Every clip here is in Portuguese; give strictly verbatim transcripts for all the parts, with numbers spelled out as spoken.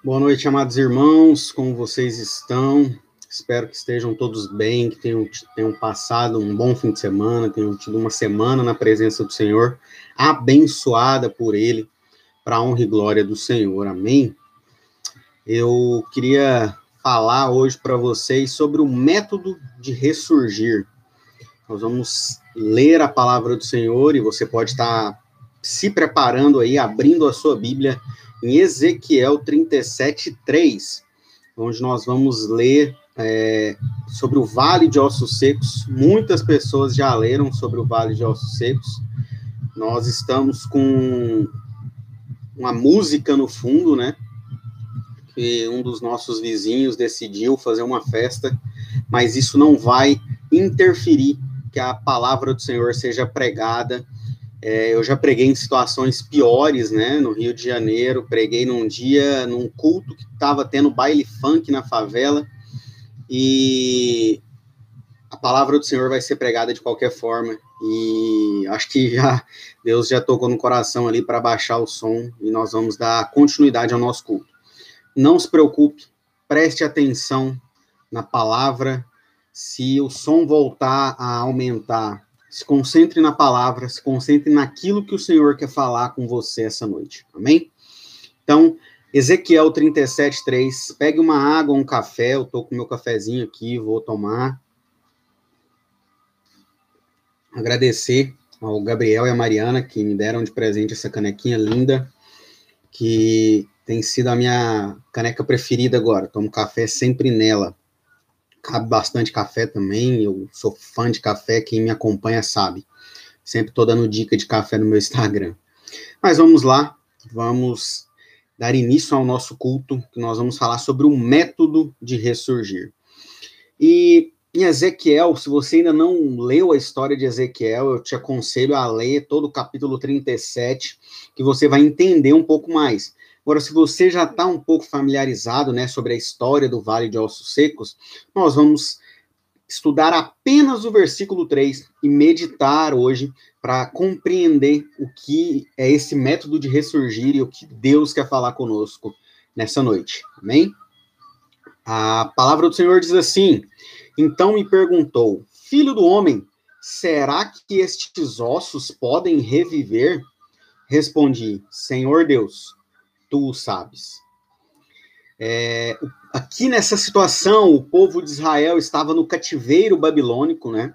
Boa noite, amados irmãos, como vocês estão? Espero que estejam todos bem, que tenham, tenham passado um bom fim de semana, tenham tido uma semana na presença do Senhor, abençoada por Ele, para a honra e glória do Senhor, amém? Eu queria falar hoje para vocês sobre o método de ressurgir. Nós vamos ler a palavra do Senhor e você pode estar se preparando aí, abrindo a sua Bíblia em Ezequiel trinta e sete, três, onde nós vamos ler é, sobre o Vale de Ossos Secos. Muitas pessoas já leram sobre o Vale de Ossos Secos. Nós estamos com uma música no fundo, né? Que um dos nossos vizinhos decidiu fazer uma festa, mas isso não vai interferir que a palavra do Senhor seja pregada. É, eu já preguei em situações piores, né, no Rio de Janeiro, preguei num dia, num culto que estava tendo baile funk na favela, e a palavra do Senhor vai ser pregada de qualquer forma, e acho que já Deus já tocou no coração ali para baixar o som, e nós vamos dar continuidade ao nosso culto. Não se preocupe, preste atenção na palavra. Se o som voltar a aumentar, se concentre na palavra, se concentre naquilo que o Senhor quer falar com você essa noite, amém? Então, Ezequiel trinta e sete, três, pegue uma água, um café, eu tô com meu cafezinho aqui, vou tomar. Agradecer ao Gabriel e a Mariana, que me deram de presente essa canequinha linda, que tem sido a minha caneca preferida agora, tomo café sempre nela. Cabe bastante café também, eu sou fã de café, quem me acompanha sabe. Sempre estou dando dica de café no meu Instagram. Mas vamos lá, vamos dar início ao nosso culto, que nós vamos falar sobre o método de ressurgir. E em Ezequiel, se você ainda não leu a história de Ezequiel, eu te aconselho a ler todo o capítulo trinta e sete, que você vai entender um pouco mais. Agora, se você já está um pouco familiarizado, né, sobre a história do Vale de Ossos Secos, nós vamos estudar apenas o versículo três e meditar hoje para compreender o que é esse método de ressurgir e o que Deus quer falar conosco nessa noite. Amém? A palavra do Senhor diz assim: então me perguntou, filho do homem, será que estes ossos podem reviver? Respondi, Senhor Deus, tu o sabes. É, aqui nessa situação, o povo de Israel estava no cativeiro babilônico, né?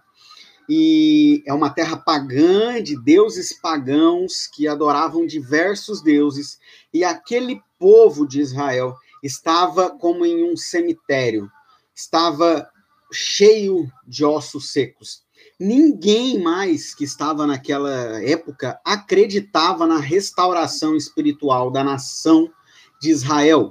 E é uma terra pagã, de deuses pagãos que adoravam diversos deuses. E aquele povo de Israel estava como em um cemitério, estava cheio de ossos secos. Ninguém mais que estava naquela época acreditava na restauração espiritual da nação de Israel.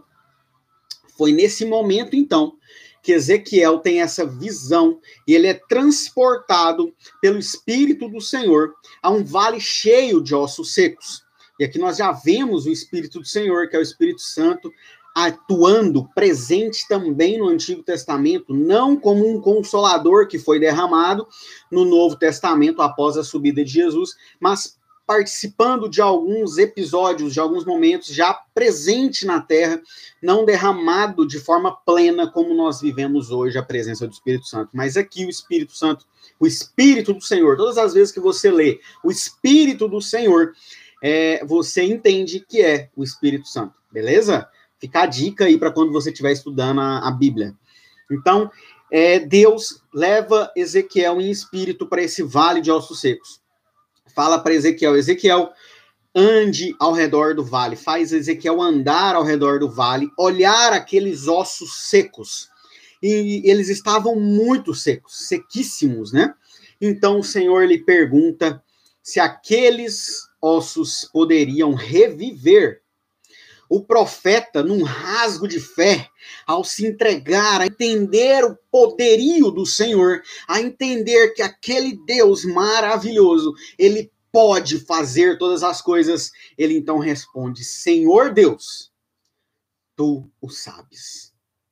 Foi nesse momento, então, que Ezequiel tem essa visão e ele é transportado pelo Espírito do Senhor a um vale cheio de ossos secos. E aqui nós já vemos o Espírito do Senhor, que é o Espírito Santo, atuando, presente também no Antigo Testamento, não como um consolador que foi derramado no Novo Testamento após a subida de Jesus, mas participando de alguns episódios, de alguns momentos, já presente na Terra, não derramado de forma plena como nós vivemos hoje a presença do Espírito Santo. Mas aqui o Espírito Santo, o Espírito do Senhor, todas as vezes que você lê o Espírito do Senhor, é, você entende que é o Espírito Santo, beleza? Fica a dica aí para quando você estiver estudando a, a Bíblia. Então, é, Deus leva Ezequiel em espírito para esse vale de ossos secos. Fala para Ezequiel, Ezequiel, ande ao redor do vale. Faz Ezequiel andar ao redor do vale, olhar aqueles ossos secos. E eles estavam muito secos, sequíssimos, né? Então o Senhor lhe pergunta se aqueles ossos poderiam reviver. O profeta, num rasgo de fé, ao se entregar a entender o poderio do Senhor, a entender que aquele Deus maravilhoso, ele pode fazer todas as coisas, ele então responde, Senhor Deus, tu o sabes.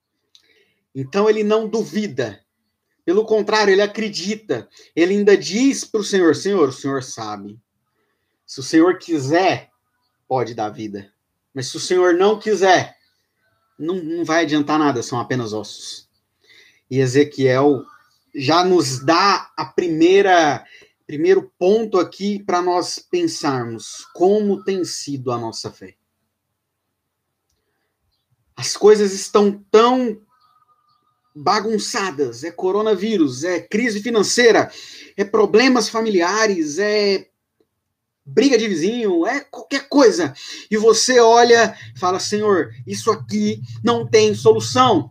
Então ele não duvida, pelo contrário, ele acredita, ele ainda diz para o Senhor, Senhor, o Senhor sabe. Se o Senhor quiser, pode dar vida. Mas se o Senhor não quiser, não, não vai adiantar nada, são apenas ossos. E Ezequiel já nos dá a primeira primeiro ponto aqui para nós pensarmos como tem sido a nossa fé. As coisas estão tão bagunçadas, é coronavírus, é crise financeira, é problemas familiares, é briga de vizinho, é qualquer coisa. E você olha e fala, Senhor, isso aqui não tem solução.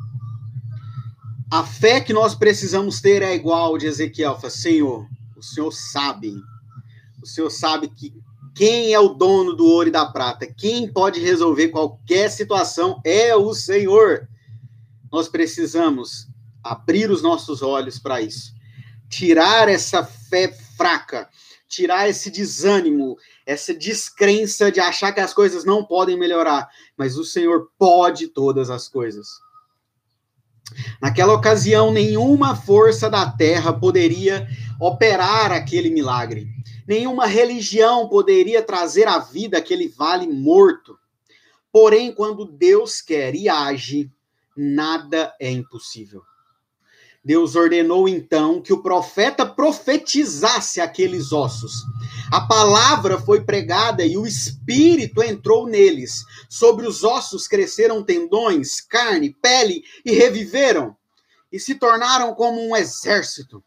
A fé que nós precisamos ter é igual de Ezequiel. Fala, Senhor, o Senhor sabe. O Senhor sabe que quem é o dono do ouro e da prata, quem pode resolver qualquer situação é o Senhor. Nós precisamos abrir os nossos olhos para isso. Tirar essa fé fraca, tirar esse desânimo, essa descrença de achar que as coisas não podem melhorar, mas o Senhor pode todas as coisas. Naquela ocasião, nenhuma força da terra poderia operar aquele milagre. Nenhuma religião poderia trazer à vida aquele vale morto. Porém, quando Deus quer e age, nada é impossível. Deus ordenou, então, que o profeta profetizasse aqueles ossos. A palavra foi pregada e o Espírito entrou neles. Sobre os ossos cresceram tendões, carne, pele e reviveram. E se tornaram como um exército.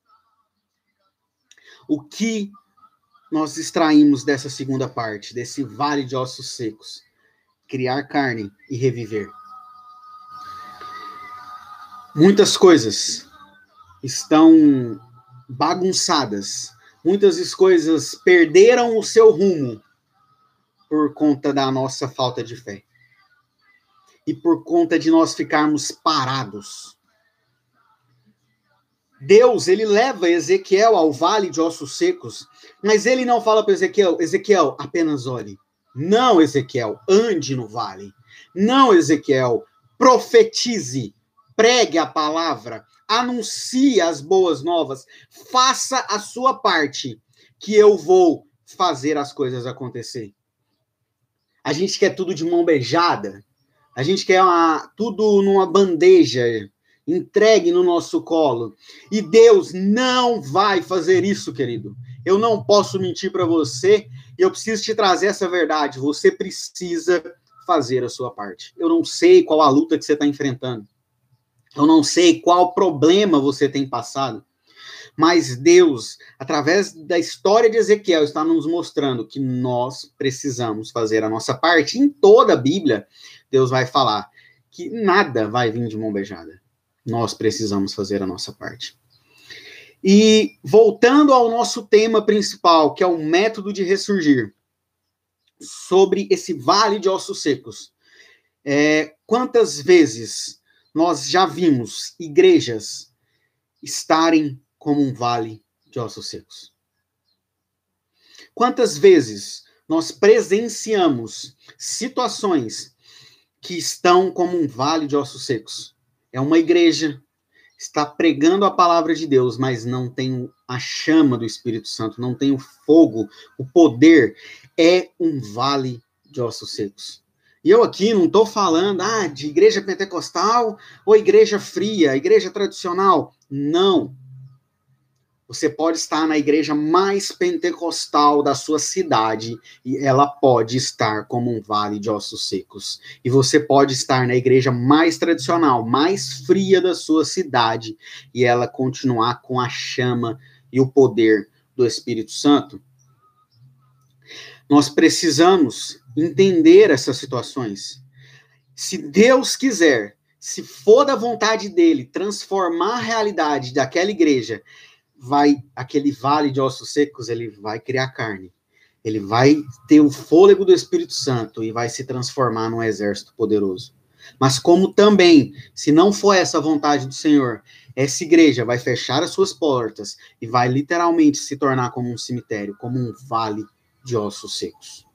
O que nós extraímos dessa segunda parte, desse vale de ossos secos? Criar carne e reviver. Muitas coisas estão bagunçadas. Muitas coisas perderam o seu rumo por conta da nossa falta de fé. E por conta de nós ficarmos parados. Deus, ele leva Ezequiel ao vale de ossos secos, mas ele não fala para Ezequiel, Ezequiel, apenas olhe. Não, Ezequiel, ande no vale. Não, Ezequiel, profetize. Pregue a palavra, anuncie as boas novas, faça a sua parte, que eu vou fazer as coisas acontecer. A gente quer tudo de mão beijada, a gente quer uma, tudo numa bandeja, entregue no nosso colo. E Deus não vai fazer isso, querido. Eu não posso mentir para você, e eu preciso te trazer essa verdade. Você precisa fazer a sua parte. Eu não sei qual a luta que você está enfrentando. Eu não sei qual problema você tem passado, mas Deus, através da história de Ezequiel, está nos mostrando que nós precisamos fazer a nossa parte. Em toda a Bíblia, Deus vai falar que nada vai vir de mão beijada. Nós precisamos fazer a nossa parte. E voltando ao nosso tema principal, que é o método de ressurgir, sobre esse vale de ossos secos. É, quantas vezes nós já vimos igrejas estarem como um vale de ossos secos? Quantas vezes nós presenciamos situações que estão como um vale de ossos secos? É uma igreja, está pregando a palavra de Deus, mas não tem a chama do Espírito Santo, não tem o fogo, o poder. É um vale de ossos secos. E eu aqui não estou falando ah, de igreja pentecostal ou igreja fria, igreja tradicional. Não. Você pode estar na igreja mais pentecostal da sua cidade e ela pode estar como um vale de ossos secos. E você pode estar na igreja mais tradicional, mais fria da sua cidade e ela continuar com a chama e o poder do Espírito Santo. Nós precisamos entender essas situações. Se Deus quiser, se for da vontade dele, transformar a realidade daquela igreja, vai, aquele vale de ossos secos, ele vai criar carne. Ele vai ter o fôlego do Espírito Santo e vai se transformar num exército poderoso. Mas como também, se não for essa a vontade do Senhor, essa igreja vai fechar as suas portas e vai literalmente se tornar como um cemitério, como um vale de ossos secos.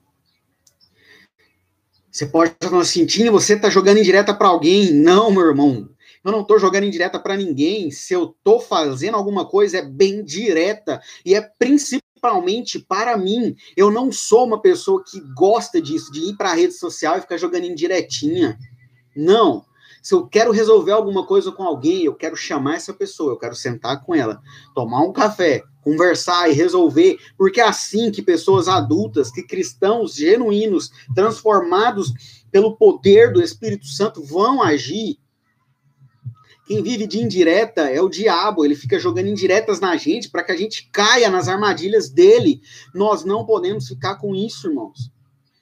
Você pode falar assim, Tinha, você está jogando indireta para alguém? Não, meu irmão. Eu não estou jogando indireta para ninguém. Se eu estou fazendo alguma coisa, é bem direta. E é principalmente para mim. Eu não sou uma pessoa que gosta disso, de ir para a rede social e ficar jogando indiretinha. Não. Se eu quero resolver alguma coisa com alguém, eu quero chamar essa pessoa, eu quero sentar com ela, tomar um café, conversar e resolver, porque é assim que pessoas adultas, que cristãos genuínos, transformados pelo poder do Espírito Santo, vão agir. Quem vive de indireta é o diabo, ele fica jogando indiretas na gente para que a gente caia nas armadilhas dele. Nós não podemos ficar com isso, irmãos.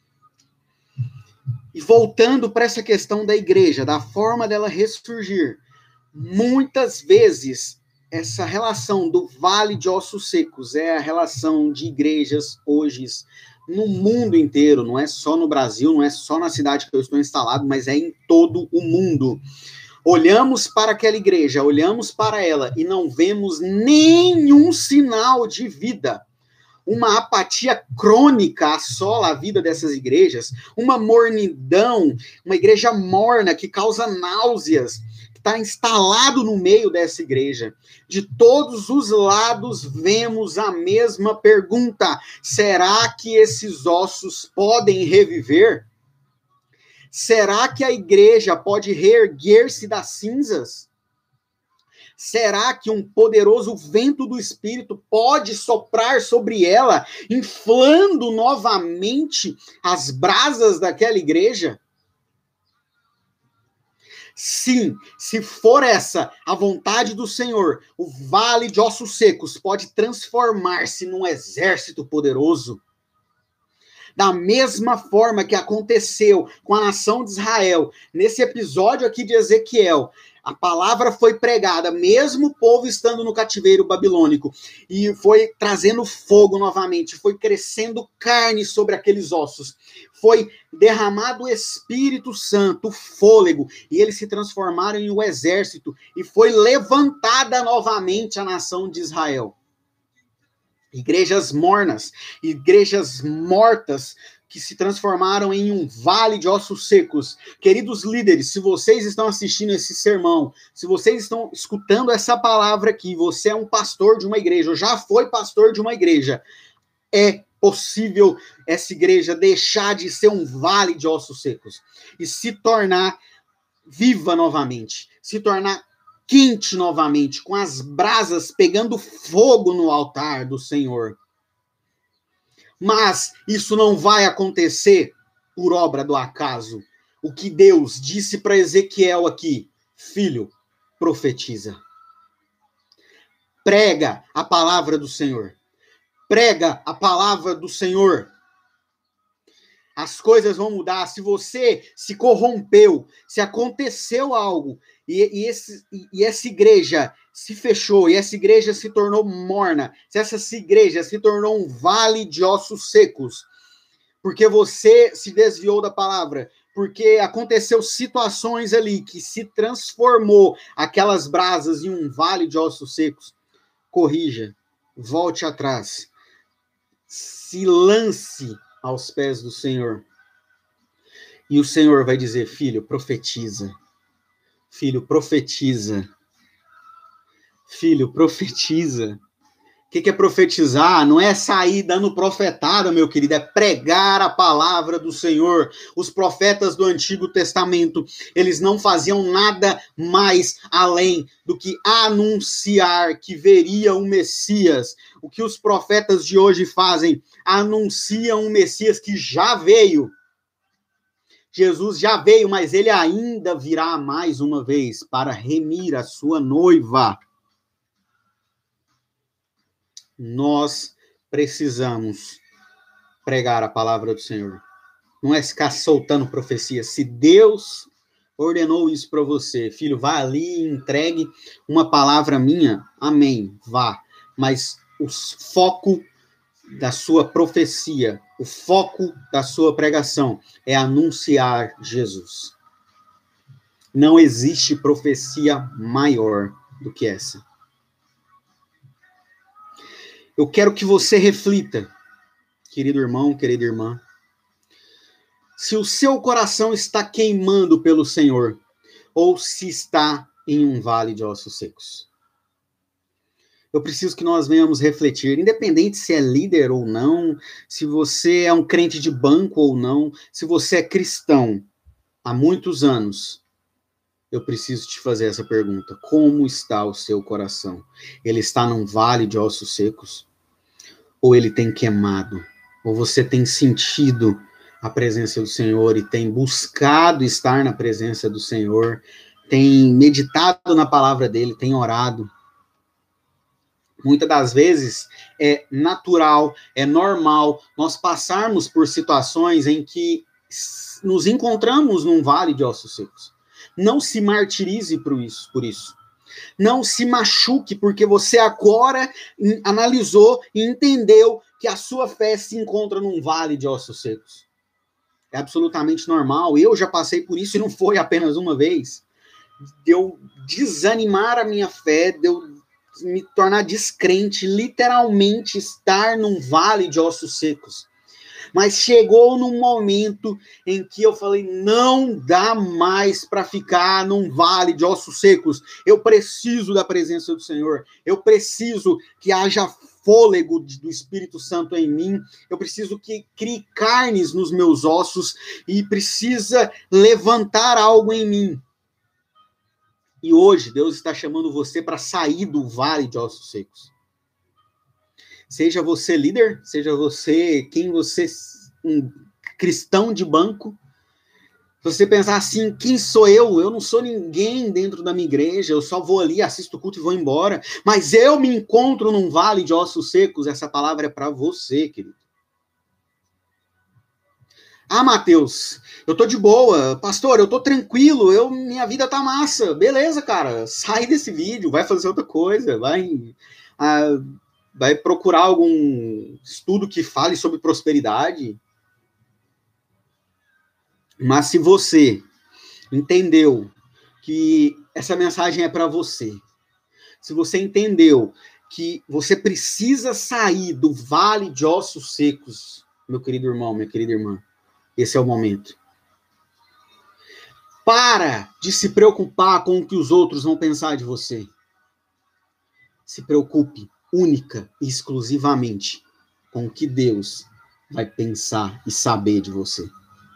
E voltando para essa questão da igreja, da forma dela ressurgir, muitas vezes essa relação do vale de ossos secos é a relação de igrejas hoje no mundo inteiro, não é só no Brasil, não é só na cidade que eu estou instalado, mas é em todo o mundo. Olhamos para aquela igreja, olhamos para ela e não vemos nenhum sinal de vida. Uma apatia crônica assola a vida dessas igrejas, uma mornidão, uma igreja morna que causa náuseas, que está instalado no meio dessa igreja. De todos os lados vemos a mesma pergunta: será que esses ossos podem reviver? Será que a igreja pode reerguer-se das cinzas? Será que um poderoso vento do Espírito pode soprar sobre ela, inflando novamente as brasas daquela igreja? Sim, se for essa a vontade do Senhor, o vale de ossos secos pode transformar-se num exército poderoso. Da mesma forma que aconteceu com a nação de Israel, nesse episódio aqui de Ezequiel, a palavra foi pregada, mesmo o povo estando no cativeiro babilônico, e foi trazendo fogo novamente, foi crescendo carne sobre aqueles ossos, foi derramado o Espírito Santo, o fôlego, e eles se transformaram em um exército, e foi levantada novamente a nação de Israel. Igrejas mornas, igrejas mortas, que se transformaram em um vale de ossos secos. Queridos líderes, se vocês estão assistindo esse sermão, se vocês estão escutando essa palavra aqui, você é um pastor de uma igreja, ou já foi pastor de uma igreja, é possível essa igreja deixar de ser um vale de ossos secos e se tornar viva novamente, se tornar quente novamente, com as brasas pegando fogo no altar do Senhor. Mas isso não vai acontecer por obra do acaso. O que Deus disse para Ezequiel aqui: filho, profetiza. Prega a palavra do Senhor. Prega a palavra do Senhor. As coisas vão mudar. Se você se corrompeu, se aconteceu algo, e, e, esse, e essa igreja se fechou, e essa igreja se tornou morna, se essa igreja se tornou um vale de ossos secos, porque você se desviou da palavra, porque aconteceu situações ali que se transformou aquelas brasas em um vale de ossos secos, corrija, volte atrás, se lance aos pés do Senhor. E o Senhor vai dizer: filho, profetiza. Filho, profetiza. Filho, profetiza. O que, que é profetizar? Não é sair dando profetada, meu querido, é pregar a palavra do Senhor. Os profetas do Antigo Testamento, eles não faziam nada mais além do que anunciar que veria um Messias. O que os profetas de hoje fazem? Anunciam um Messias que já veio. Jesus já veio, mas ele ainda virá mais uma vez para remir a sua noiva. Nós precisamos pregar a palavra do Senhor. Não é ficar soltando profecia. Se Deus ordenou isso para você, filho, vá ali e entregue uma palavra minha, amém, vá. Mas o foco da sua profecia, o foco da sua pregação é anunciar Jesus. Não existe profecia maior do que essa. Eu quero que você reflita, querido irmão, querida irmã, se o seu coração está queimando pelo Senhor ou se está em um vale de ossos secos. Eu preciso que nós venhamos refletir, independente se é líder ou não, se você é um crente de banco ou não, se você é cristão há muitos anos, eu preciso te fazer essa pergunta. Como está o seu coração? Ele está num vale de ossos secos? Ou ele tem queimado? Ou você tem sentido a presença do Senhor e tem buscado estar na presença do Senhor, tem meditado na palavra dele, tem orado? Muitas das vezes é natural, é normal nós passarmos por situações em que nos encontramos num vale de ossos secos. Não se martirize por isso, por isso. Não se machuque porque você agora analisou e entendeu que a sua fé se encontra num vale de ossos secos. É absolutamente normal. Eu já passei por isso e não foi apenas uma vez. De eu desanimar a minha fé, de eu me tornar descrente, literalmente estar num vale de ossos secos. Mas chegou num momento em que eu falei, não dá mais para ficar num vale de ossos secos. Eu preciso da presença do Senhor. Eu preciso que haja fôlego do Espírito Santo em mim. Eu preciso que crie carnes nos meus ossos e precisa levantar algo em mim. E hoje Deus está chamando você para sair do vale de ossos secos. Seja você líder, seja você quem você um cristão de banco. Se você pensar assim, quem sou eu? Eu não sou ninguém dentro da minha igreja, eu só vou ali, assisto o culto e vou embora. Mas eu me encontro num vale de ossos secos. Essa palavra é para você, querido. Ah, Mateus, eu tô de boa. Pastor, eu tô tranquilo, eu, minha vida tá massa. Beleza, cara, sai desse vídeo, vai fazer outra coisa, vai, ah, vai procurar algum estudo que fale sobre prosperidade. Mas se você entendeu que essa mensagem é para você, se você entendeu que você precisa sair do vale de ossos secos, meu querido irmão, minha querida irmã, esse é o momento. Para de se preocupar com o que os outros vão pensar de você. Se preocupe única e exclusivamente com o que Deus vai pensar e saber de você.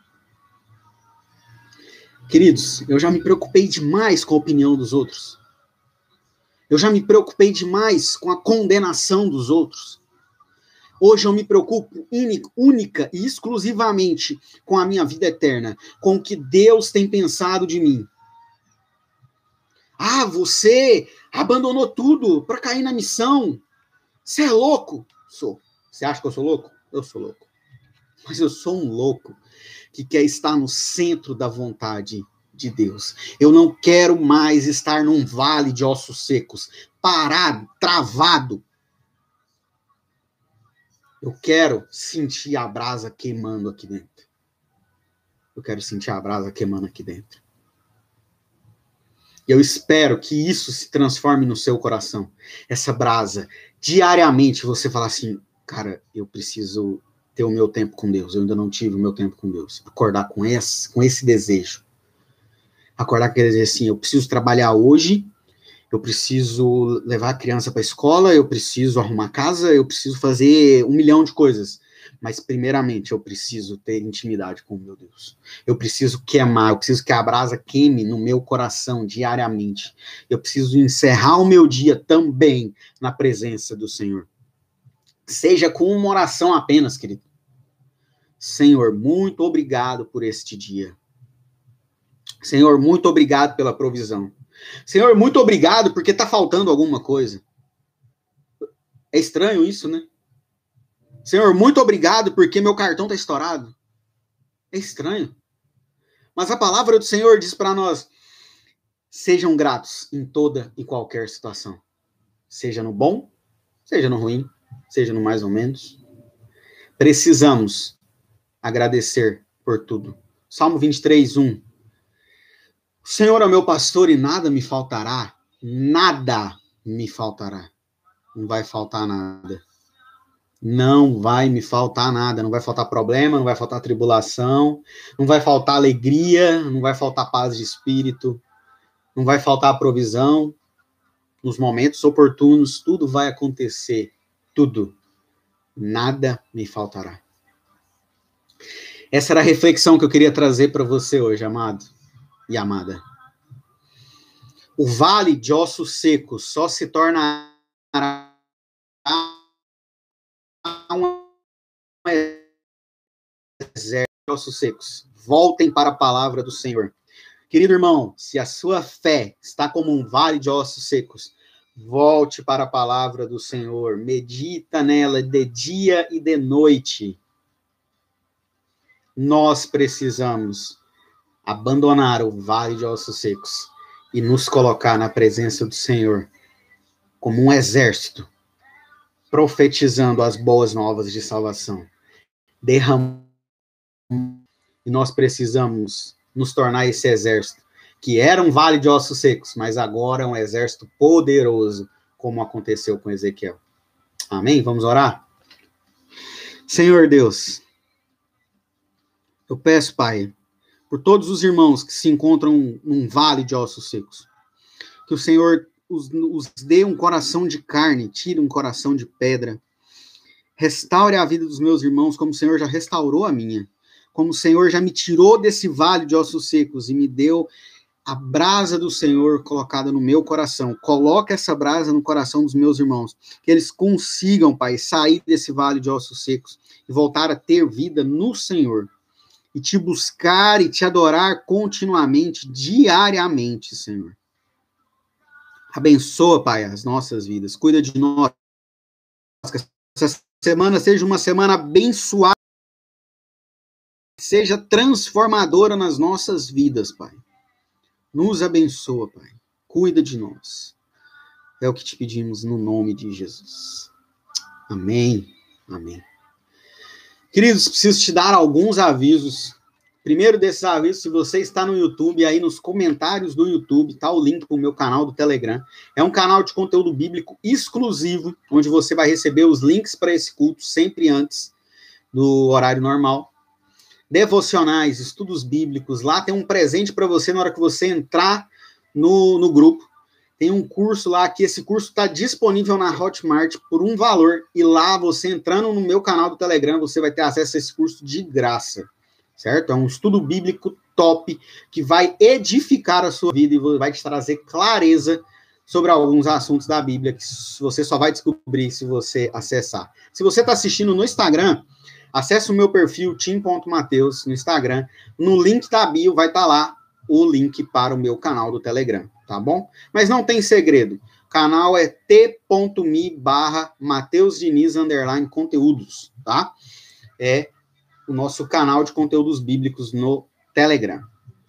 Queridos, eu já me preocupei demais com a opinião dos outros. Eu já me preocupei demais com a condenação dos outros. Hoje eu me preocupo única e exclusivamente com a minha vida eterna, com o que Deus tem pensado de mim. Ah, você abandonou tudo para cair na missão. Você é louco? Sou. Você acha que eu sou louco? Eu sou louco. Mas eu sou um louco que quer estar no centro da vontade de Deus. Eu não quero mais estar num vale de ossos secos, parado, travado. Eu quero sentir a brasa queimando aqui dentro. Eu quero sentir a brasa queimando aqui dentro. E eu espero que isso se transforme no seu coração. Essa brasa. Diariamente você fala assim, cara, eu preciso ter o meu tempo com Deus. Eu ainda não tive o meu tempo com Deus. Acordar com esse, com esse desejo. Acordar com aquele desejo assim, eu preciso trabalhar hoje, eu preciso levar a criança para a escola, eu preciso arrumar casa, eu preciso fazer um milhão de coisas. Mas, primeiramente, eu preciso ter intimidade com o meu Deus. Eu preciso queimar, eu preciso que a brasa queime no meu coração diariamente. Eu preciso encerrar o meu dia também na presença do Senhor. Seja com uma oração apenas, querido. Senhor, muito obrigado por este dia. Senhor, muito obrigado pela provisão. Senhor, muito obrigado porque está faltando alguma coisa. É estranho isso, né? Senhor, muito obrigado porque meu cartão está estourado. É estranho. Mas a palavra do Senhor diz para nós, sejam gratos em toda e qualquer situação. Seja no bom, seja no ruim, seja no mais ou menos. Precisamos agradecer por tudo. Salmo vinte e três, um. O Senhor é o meu pastor e nada me faltará. Nada me faltará. Não vai faltar nada. Não vai me faltar nada. Não vai faltar problema, não vai faltar tribulação, não vai faltar alegria, não vai faltar paz de espírito, não vai faltar provisão. Nos momentos oportunos, tudo vai acontecer. Tudo. Nada me faltará. Essa era a reflexão que eu queria trazer para você hoje, amado e amada. O vale de ossos secos só se tornará um exército de ossos secos. Voltem para a palavra do Senhor. Querido irmão, se a sua fé está como um vale de ossos secos, volte para a palavra do Senhor. Medita nela de dia e de noite. Nós precisamos abandonar o vale de ossos secos e nos colocar na presença do Senhor como um exército, profetizando as boas novas de salvação. Derramando. E nós precisamos nos tornar esse exército, que era um vale de ossos secos, mas agora é um exército poderoso, como aconteceu com Ezequiel. Amém? Vamos orar? Senhor Deus, eu peço, Pai, por todos os irmãos que se encontram num vale de ossos secos, que o Senhor os, os dê um coração de carne, tire um coração de pedra, restaure a vida dos meus irmãos como o Senhor já restaurou a minha, como o Senhor já me tirou desse vale de ossos secos e me deu a brasa do Senhor colocada no meu coração. Coloca essa brasa no coração dos meus irmãos, que eles consigam, Pai, sair desse vale de ossos secos e voltar a ter vida no Senhor. E te buscar e te adorar continuamente, diariamente, Senhor. Abençoa, Pai, as nossas vidas. Cuida de nós. Que essa semana seja uma semana abençoada. Seja transformadora nas nossas vidas, Pai. Nos abençoa, Pai. Cuida de nós. É o que te pedimos no nome de Jesus. Amém. Amém. Queridos, preciso te dar alguns avisos. Primeiro desses avisos, se você está no YouTube, aí nos comentários do YouTube, tá o link para o meu canal do Telegram. É um canal de conteúdo bíblico exclusivo, onde você vai receber os links para esse culto sempre antes do horário normal. Devocionais, estudos bíblicos. Lá tem um presente para você na hora que você entrar no, no grupo. Tem um curso lá, que esse curso está disponível na Hotmart por um valor. E lá, você entrando no meu canal do Telegram, você vai ter acesso a esse curso de graça. Certo? É um estudo bíblico top, que vai edificar a sua vida e vai te trazer clareza sobre alguns assuntos da Bíblia, que você só vai descobrir se você acessar. Se você está assistindo no Instagram, acesse o meu perfil, tim ponto mateus, no Instagram. No link da bio vai estar lá o link para o meu canal do Telegram, tá bom? Mas não tem segredo. O canal é t.me barra Mateus Diniz underline conteúdos, tá? É o nosso canal de conteúdos bíblicos no Telegram.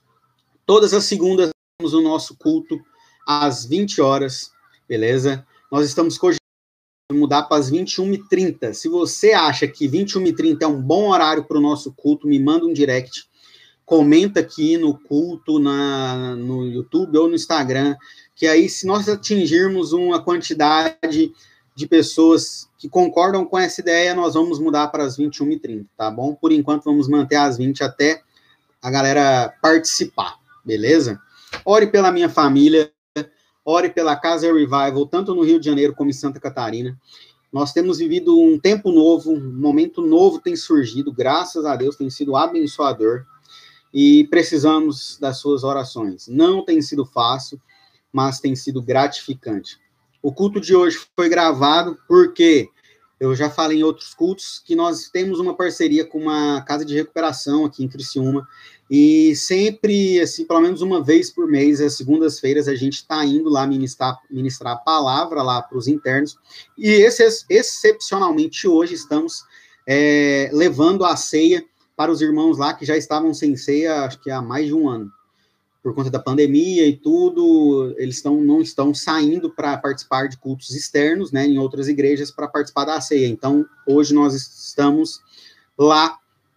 Todas as segundas temos o nosso culto às vinte horas, beleza? Nós estamos cogitando mudar para as vinte e uma e trinta. Se você acha que vinte e uma e trinta é um bom horário para o nosso culto, me manda um direct. Comenta aqui no culto, na, no YouTube ou no Instagram, que aí, se nós atingirmos uma quantidade de pessoas que concordam com essa ideia, nós vamos mudar para as vinte e uma e trinta, tá bom? Por enquanto, vamos manter às vinte até a galera participar, beleza? Ore pela minha família, ore pela Casa Revival, tanto no Rio de Janeiro como em Santa Catarina. Nós temos vivido um tempo novo, um momento novo tem surgido, graças a Deus, tem sido abençoador. E precisamos das suas orações. Não tem sido fácil, mas tem sido gratificante. O culto de hoje foi gravado porque eu já falei em outros cultos que nós temos uma parceria com uma casa de recuperação aqui em Criciúma, e sempre, assim, pelo menos uma vez por mês, às segundas-feiras, a gente está indo lá ministrar, ministrar a palavra lá para os internos, e esse, excepcionalmente hoje estamos é, levando a ceia para os irmãos lá que já estavam sem ceia, acho que há mais de um ano. Por conta da pandemia e tudo, eles estão, não estão saindo para participar de cultos externos, né, em outras igrejas, para participar da ceia. Então, hoje nós estamos lá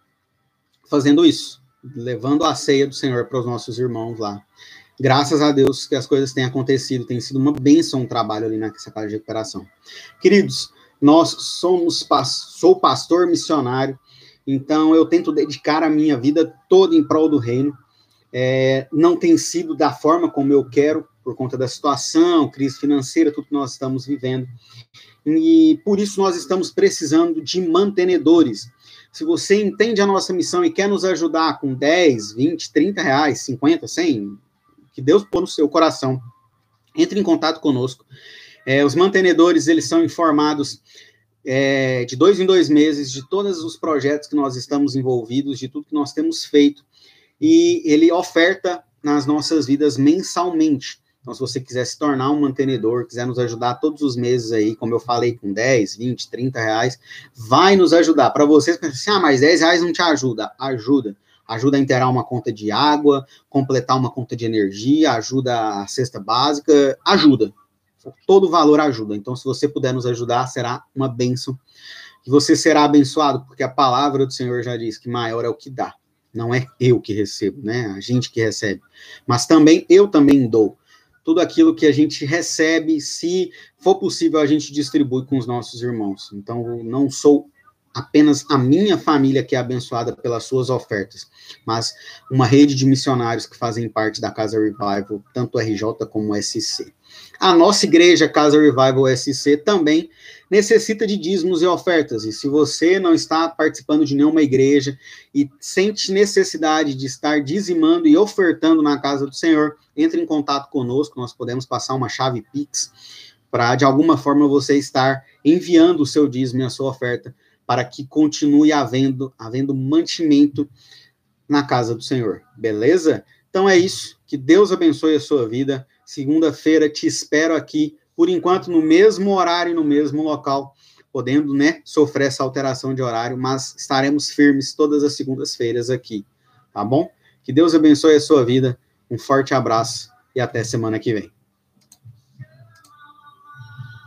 fazendo isso, levando a ceia do Senhor para os nossos irmãos lá. Graças a Deus que as coisas têm acontecido, tem sido uma bênção o trabalho ali nessa casa de recuperação. Queridos, nós somos, sou pastor missionário, então eu tento dedicar a minha vida toda em prol do reino. É, não tem sido da forma como eu quero, por conta da situação, crise financeira, tudo que nós estamos vivendo. E por isso nós estamos precisando de mantenedores. Se você entende a nossa missão e quer nos ajudar com dez, vinte, trinta reais, cinquenta, cem, que Deus pôr no seu coração, entre em contato conosco. É, os mantenedores, eles são informados é, de dois em dois meses de todos os projetos que nós estamos envolvidos, de tudo que nós temos feito, e ele oferta nas nossas vidas mensalmente. Então, se você quiser se tornar um mantenedor, quiser nos ajudar todos os meses aí, como eu falei, com dez, vinte, trinta reais, vai nos ajudar. Para vocês, assim, ah, mas dez reais não te ajuda. Ajuda. Ajuda a inteirar uma conta de água, completar uma conta de energia, ajuda a cesta básica, ajuda. Todo valor ajuda. Então, se você puder nos ajudar, será uma bênção. E você será abençoado, porque a palavra do Senhor já diz que maior é o que dá. Não é eu que recebo, né? A gente que recebe. Mas também, eu também dou. Tudo aquilo que a gente recebe, se for possível, a gente distribui com os nossos irmãos. Então, não sou apenas a minha família que é abençoada pelas suas ofertas, mas uma rede de missionários que fazem parte da Casa Revival, tanto R J como S C. A nossa igreja, Casa Revival S C, também necessita de dízimos e ofertas. E se você não está participando de nenhuma igreja e sente necessidade de estar dizimando e ofertando na casa do Senhor, entre em contato conosco, nós podemos passar uma chave Pix para, de alguma forma, você estar enviando o seu dízimo e a sua oferta para que continue havendo, havendo mantimento na casa do Senhor. Beleza? Então é isso. Que Deus abençoe a sua vida. Segunda-feira te espero aqui, por enquanto, no mesmo horário e no mesmo local, podendo, né, sofrer essa alteração de horário, mas estaremos firmes todas as segundas-feiras aqui, tá bom? Que Deus abençoe a sua vida, um forte abraço e até semana que vem.